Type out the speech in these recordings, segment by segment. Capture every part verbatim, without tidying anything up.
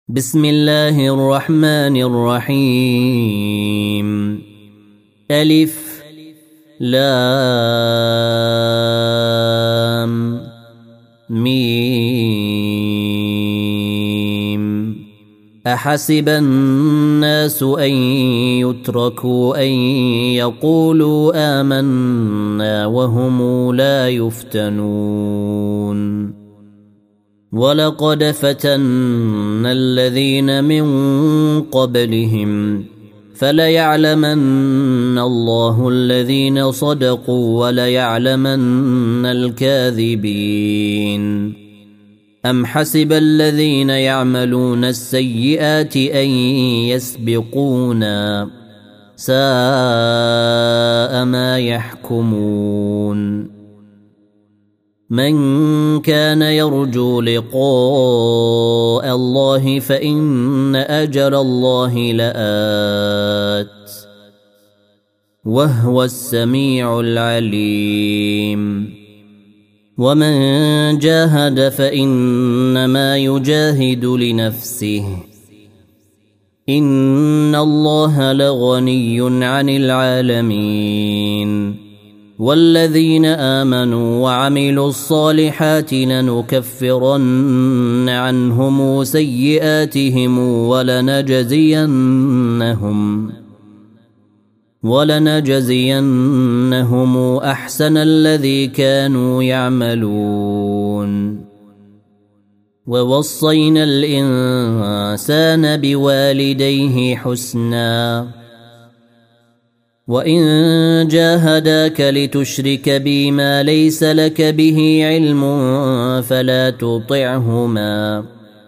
بسم الله الرحمن الرحيم. ألف لام ميم. أحسب الناس أن يتركوا أن يقولوا آمنا وهم لا يفتنون. ولقد فتنا الذين من قبلهم فليعلمن الله الذين صدقوا وليعلمن الكاذبين. أم حسب الذين يعملون السيئات أن يسبقونا ساء ما يحكمون. من كان يرجو لقاء الله فإن أجل الله لآت وهو السميع العليم. ومن جاهد فإنما يجاهد لنفسه إن الله لغني عن العالمين. والذين آمنوا وعملوا الصالحات لنكفرن عنهم سيئاتهم ولنجزينهم ولنجزينهم أحسن الذي كانوا يعملون. ووصينا الإنسان بوالديه حسنا وإن جاهداك لتشرك بي ما ليس لك به علم فلا تطعهما.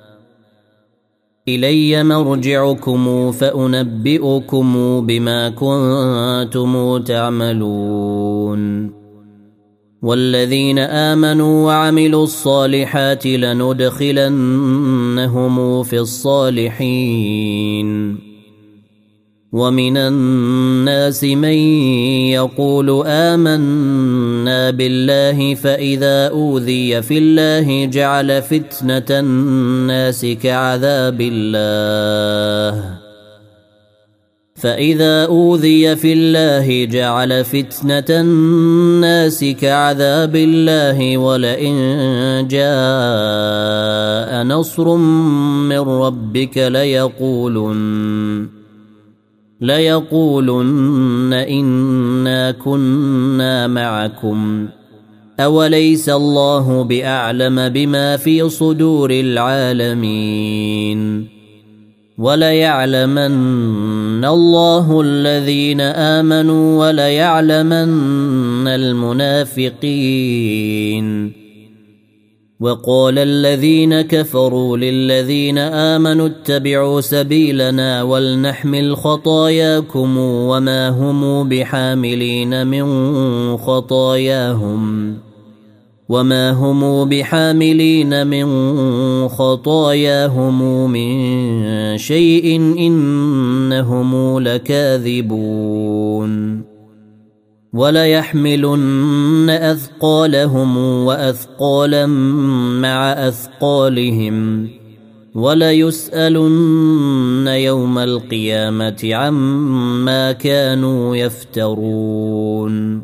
إلي مرجعكم فأنبئكم بما كنتم تعملون. والذين آمنوا وعملوا الصالحات لندخلنهم في الصالحين. ومن الناس من يقول آمنا بالله فإذا أوذي في الله جعل فتنة الناس كعذاب الله فإذا أوذي في الله جعل فتنة الناس كعذاب الله ولئن جاء نصر من ربك ليقولن ليقولن إنا كنا معكم أوليس الله بأعلم بما في صدور العالمين. وليعلمن الله الذين آمنوا وليعلمن المنافقين. وقال الذين كفروا للذين آمنوا اتبعوا سبيلنا ولنحمل خطاياكم وما هم بحاملين من خطاياهم وما هم بحاملين من خطاياهم من شيء إنهم لكاذبون. وليحملن أثقالهم وأثقالا مع أثقالهم وليسألن يوم القيامة عما كانوا يفترون.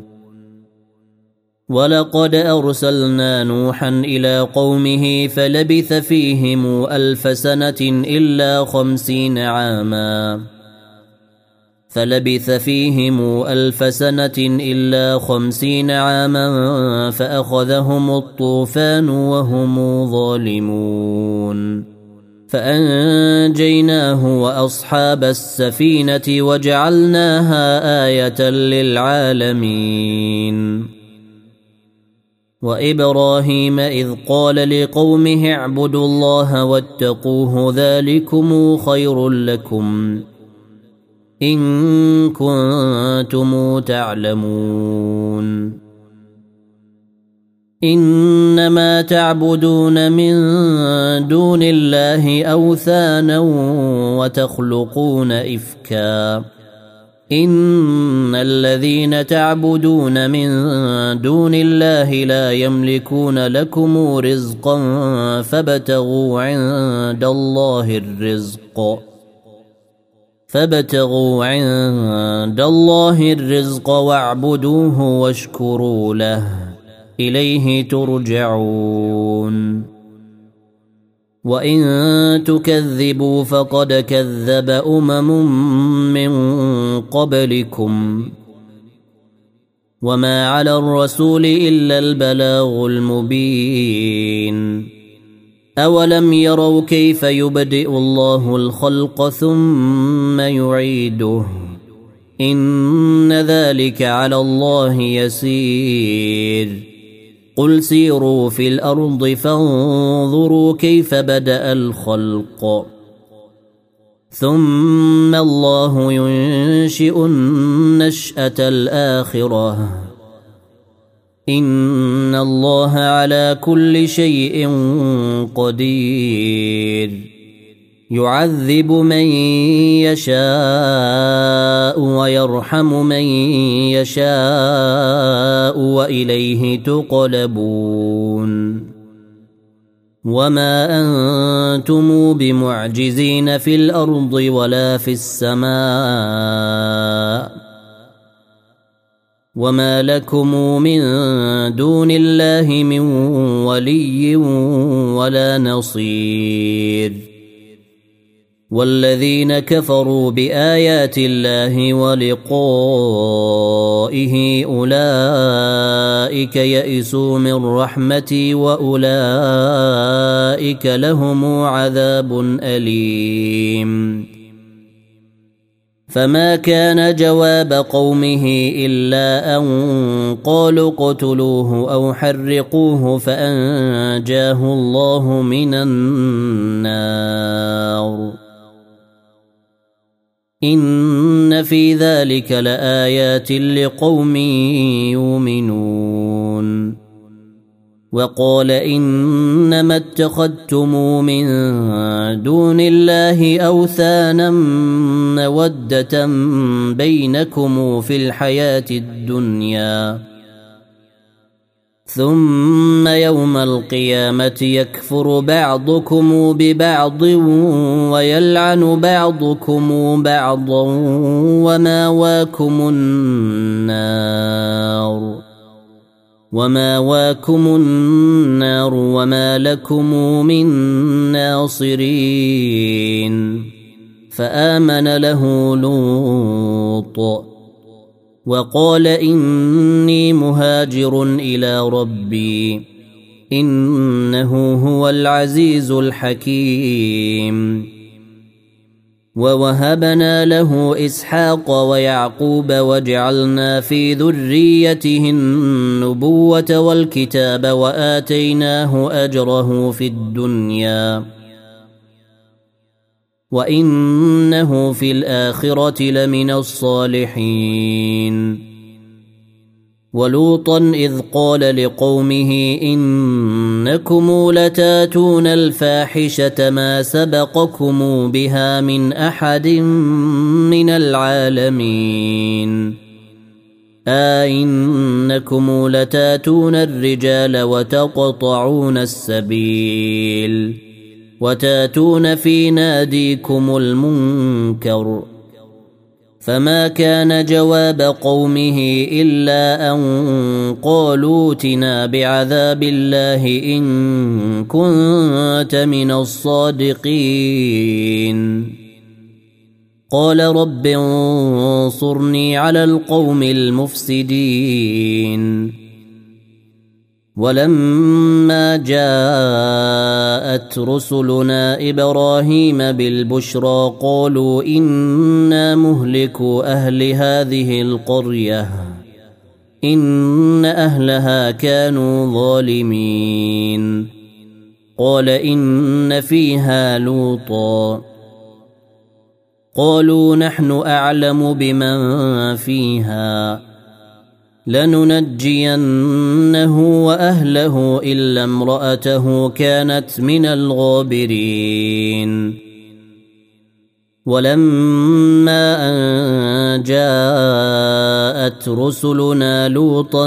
ولقد أرسلنا نوحا إلى قومه فلبث فيهم ألف سنة إلا خمسين عاماً فلبث فيهم ألف سنة إلا خمسين عاما فأخذهم الطوفان وهم ظالمون. فأنجيناه وأصحاب السفينة وجعلناها آية للعالمين. وإبراهيم إذ قال لقومه اعبدوا الله واتقوه ذلكم خير لكم إن كنتم تعلمون. إنما تعبدون من دون الله أوثانا وتخلقون إفكا إن الذين تعبدون من دون الله لا يملكون لكم رزقا فابتغوا عند الله الرزق فابتغوا عند الله الرزق واعبدوه واشكروا له إليه ترجعون وإن تكذبوا فقد كذب أمم من قبلكم وما على الرسول إلا البلاغ المبين أولم يروا كيف يبدئ الله الخلق ثم يعيده إن ذلك على الله يسير قل سيروا في الأرض فانظروا كيف بدأ الخلق ثم الله ينشئ النشأة الآخرة إن الله على كل شيء قدير يعذب من يشاء ويرحم من يشاء وإليه تقلبون وما أنتم بمعجزين في الأرض ولا في السماء وما لكم من دون الله من ولي ولا نصير والذين كفروا بآيات الله ولقائه أولئك يئسوا من رحمتي وأولئك لهم عذاب أليم فما كان جواب قومه إلا أن قالوا اقتلوه أو حرقوه فأنجاه الله من النار إن في ذلك لآيات لقوم يؤمنون وقال إنما اتخذتم من دون الله أوثانا مودة بينكم في الحياة الدنيا ثم يوم القيامة يكفر بعضكم ببعض ويلعن بعضكم بعضا وماواكم النار وماواكم النار وما لكم من ناصرين فآمن له لوط وقال إني مهاجر إلى ربي إنه هو العزيز الحكيم ووهبنا له إسحاق ويعقوب وجعلنا في ذريته النبوة والكتاب وآتيناه أجره في الدنيا وإنه في الآخرة لمن الصالحين ولوطا إذ قال لقومه إنكم لتاتون الفاحشة ما سبقكم بها من أحد من العالمين أئنكم لتاتون الرجال وتقطعون السبيل وتاتون في ناديكم المنكر فما كان جواب قومه إلا أن قالوا ائتنا بعذاب الله إن كنت من الصادقين قال رب انصرني على القوم المفسدين ولما جاءت رسلنا إبراهيم بالبشرى قالوا إنا مهلكو أهل هذه القرية إن أهلها كانوا ظالمين قال إن فيها لوطا قالوا نحن أعلم بمن فيها لننجينه وأهله إلا امرأته كانت من الغابرين ولما أن جاءت رسلنا لوطا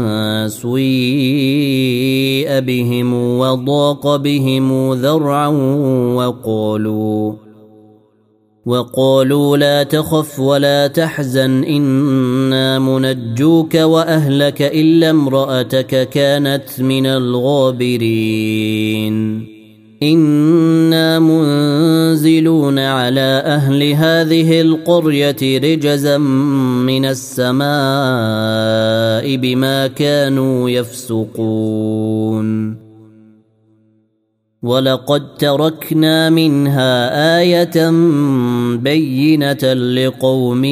سيء بهم وضاق بهم ذرعا وقالوا وقالوا لا تخف ولا تحزن إنا منجوك وأهلك إلا امرأتك كانت من الغابرين إنا منزلون على أهل هذه القرية رجزا من السماء بما كانوا يفسقون ولقد تركنا منها آية بينة لقوم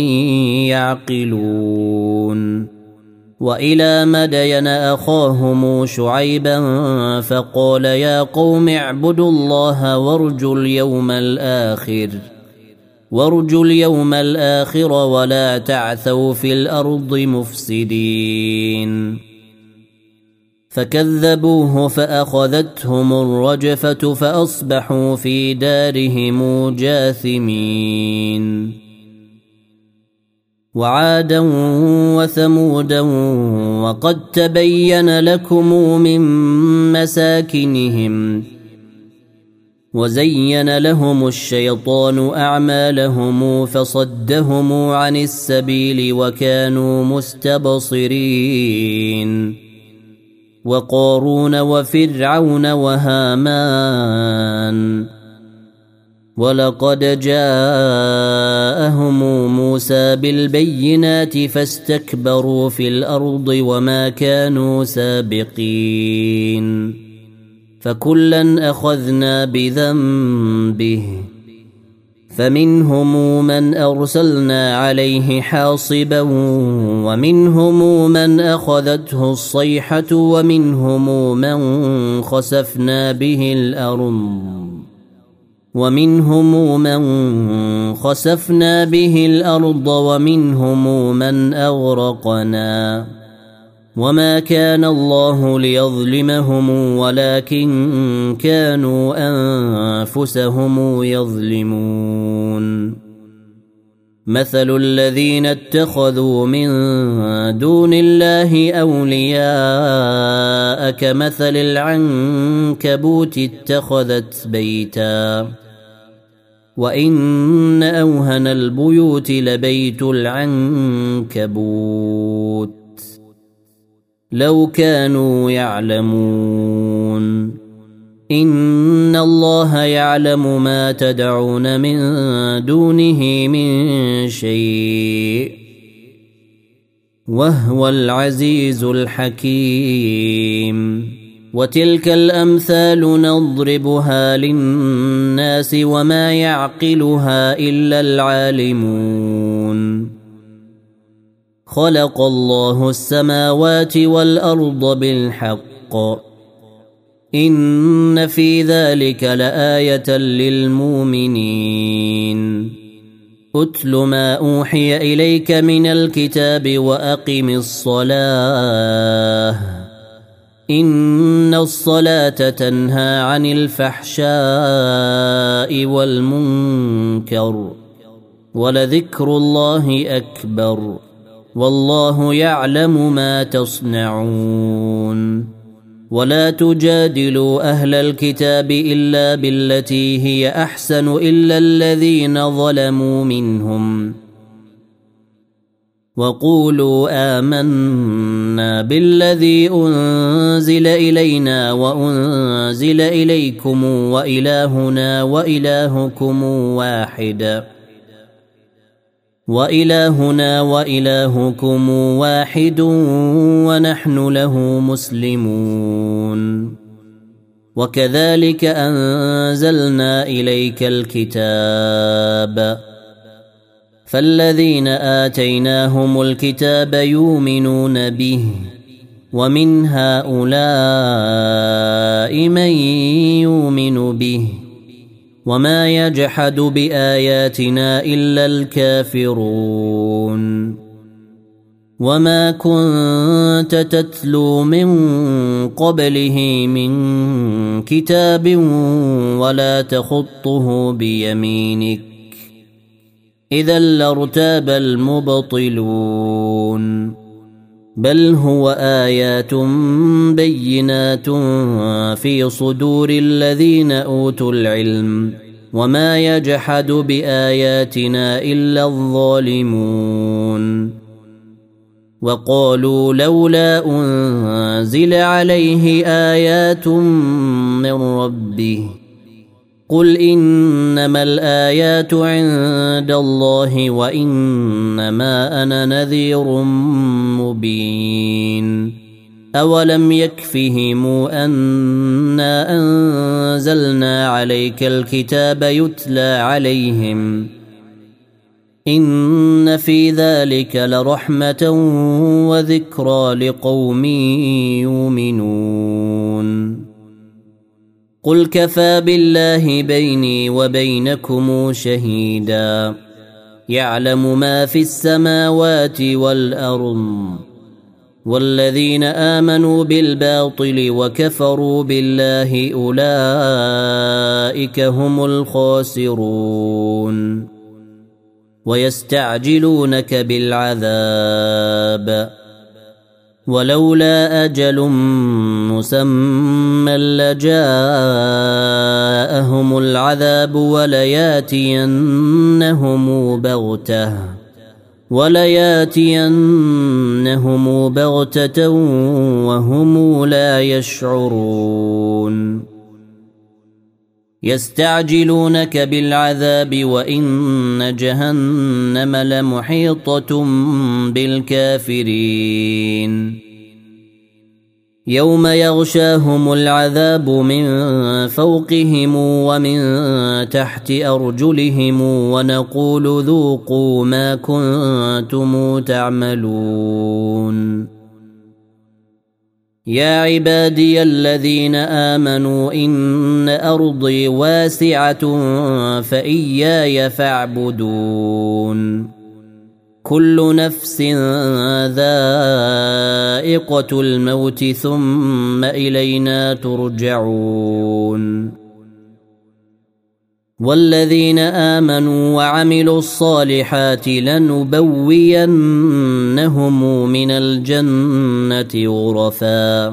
يعقلون وإلى مدين أخاهم شعيبا فقال يا قوم اعبدوا الله وارجوا اليوم الآخر وارجوا اليوم الآخر ولا تعثوا في الأرض مفسدين فكذبوه فأخذتهم الرجفة فأصبحوا في دارهم جاثمين وعادا وثمودا وقد تبين لكم من مساكنهم وزين لهم الشيطان أعمالهم فصدهم عن السبيل وكانوا مستبصرين وقارون وفرعون وهامان ولقد جاءهم موسى بالبينات فاستكبروا في الأرض وما كانوا سابقين فكلا أخذنا بذنبه فمنهم من أرسلنا عليه حاصبا ومنهم من أخذته الصيحة ومنهم من خسفنا به الأرض ومنهم من خسفنا به الأرض ومنهم من أغرقنا وما كان الله ليظلمهم ولكن كانوا أنفسهم يظلمون مثل الذين اتخذوا من دون الله أولياء كمثل العنكبوت اتخذت بيتا وإن أوهن البيوت لبيت العنكبوت لو كانوا يعلمون إن الله يعلم ما تدعون من دونه من شيء وهو العزيز الحكيم وتلك الأمثال نضربها للناس وما يعقلها إلا العالمون خلق الله السماوات والأرض بالحق إن في ذلك لآية للمؤمنين أتل ما أوحي إليك من الكتاب وأقم الصلاة إن الصلاة تنهى عن الفحشاء والمنكر ولذكر الله أكبر والله يعلم ما تصنعون ولا تجادلوا أهل الكتاب إلا بالتي هي أحسن إلا الذين ظلموا منهم وقولوا آمنا بالذي أنزل إلينا وأنزل إليكم وإلهنا وإلهكم واحد وإلهنا وإلهكم واحد ونحن له مسلمون وكذلك أنزلنا إليك الكتاب فالذين آتيناهم الكتاب يؤمنون به ومن هؤلاء من يؤمن به وما يجحد بآياتنا إلا الكافرون وما كنت تتلو من قبله من كتاب ولا تخطه بيمينك إذا لارتاب المبطلون بل هو آيات بينات في صدور الذين أوتوا العلم وما يجحد بآياتنا إلا الظالمون وقالوا لولا أنزل عليه آيات من ربه قل إنما الآيات عند الله وإنما أنا نذير مبين أولم يكفهم أنا أنزلنا عليك الكتاب يتلى عليهم إن في ذلك لرحمة وذكرى لقوم يؤمنون قل كفى بالله بيني وبينكم شهيدا يعلم ما في السماوات والأرض والذين آمنوا بالباطل وكفروا بالله أولئك هم الخاسرون ويستعجلونك بالعذاب ولولا أجل مسمى لجاءهم العذاب ولياتينهم بغتة ولياتينهم بغتة وهم لا يشعرون يستعجلونك بالعذاب وإن جهنم لمحيطة بالكافرين يوم يغشاهم العذاب من فوقهم ومن تحت أرجلهم ونقول ذوقوا ما كنتم تعملون يا عبادي الذين آمنوا إن أرضي واسعة فإياي فاعبدون كل نفس ذائقة الموت ثم إلينا ترجعون والذين آمنوا وعملوا الصالحات لنبوينهم من الجنة غرفا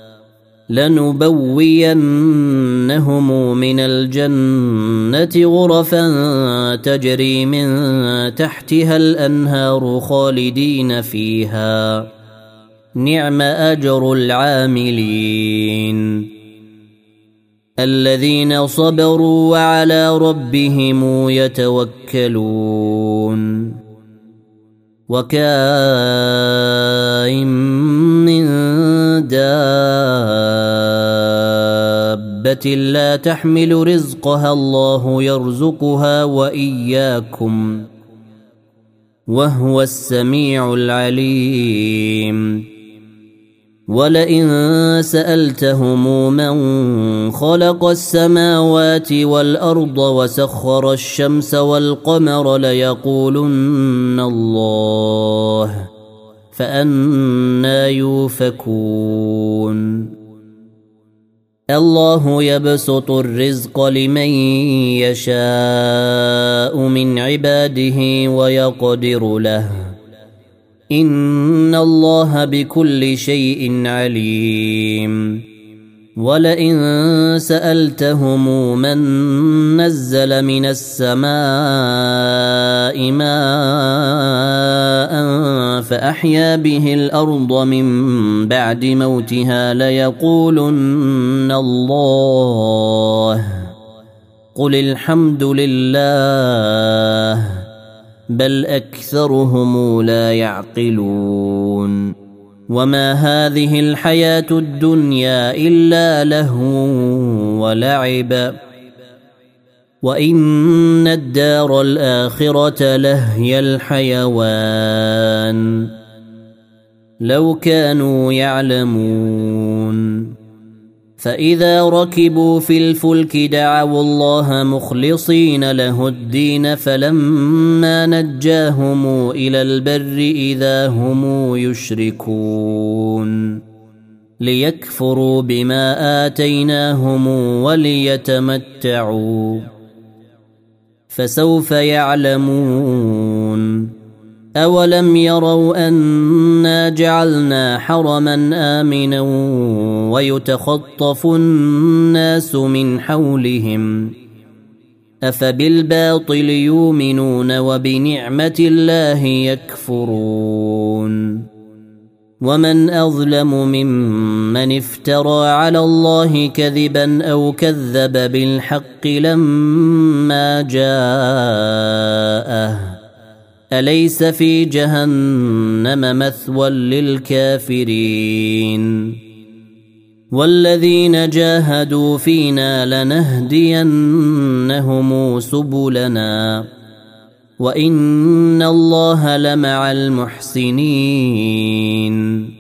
لنبوينهم من الجنة غرفا تجري من تحتها الأنهار خالدين فيها نعم أجر العاملين الذين صبروا وعلى ربهم يتوكلون وكاين من دابة لا تحمل رزقها الله يرزقها وإياكم وهو السميع العليم ولئن سألتهم من خلق السماوات والأرض وسخر الشمس والقمر ليقولن الله فأنى يؤفكون الله يبسط الرزق لمن يشاء من عباده ويقدر له إن الله بكل شيء عليم ولئن سألتهم من نزل من السماء ماء فأحيا به الأرض من بعد موتها ليقولن الله قل الحمد لله بل أكثرهم لا يعقلون وما هذه الحياة الدنيا إلا لهو ولعب وإن الدار الآخرة لهي الحيوان لو كانوا يعلمون فإذا ركبوا في الفلك دعوا الله مخلصين له الدين فلما نجاهم إلى البر إذا هم يشركون ليكفروا بما آتيناهم وليتمتعوا فسوف يعلمون أولم يروا أنا جعلنا حرما آمنا ويتخطف الناس من حولهم أفبالباطل يؤمنون وبنعمة الله يكفرون ومن أظلم ممن افترى على الله كذبا أو كذب بالحق لما جاءه أليس في جهنم مثوى للكافرين والذين جاهدوا فينا لنهدينهم سبلنا وإن الله لمع المحسنين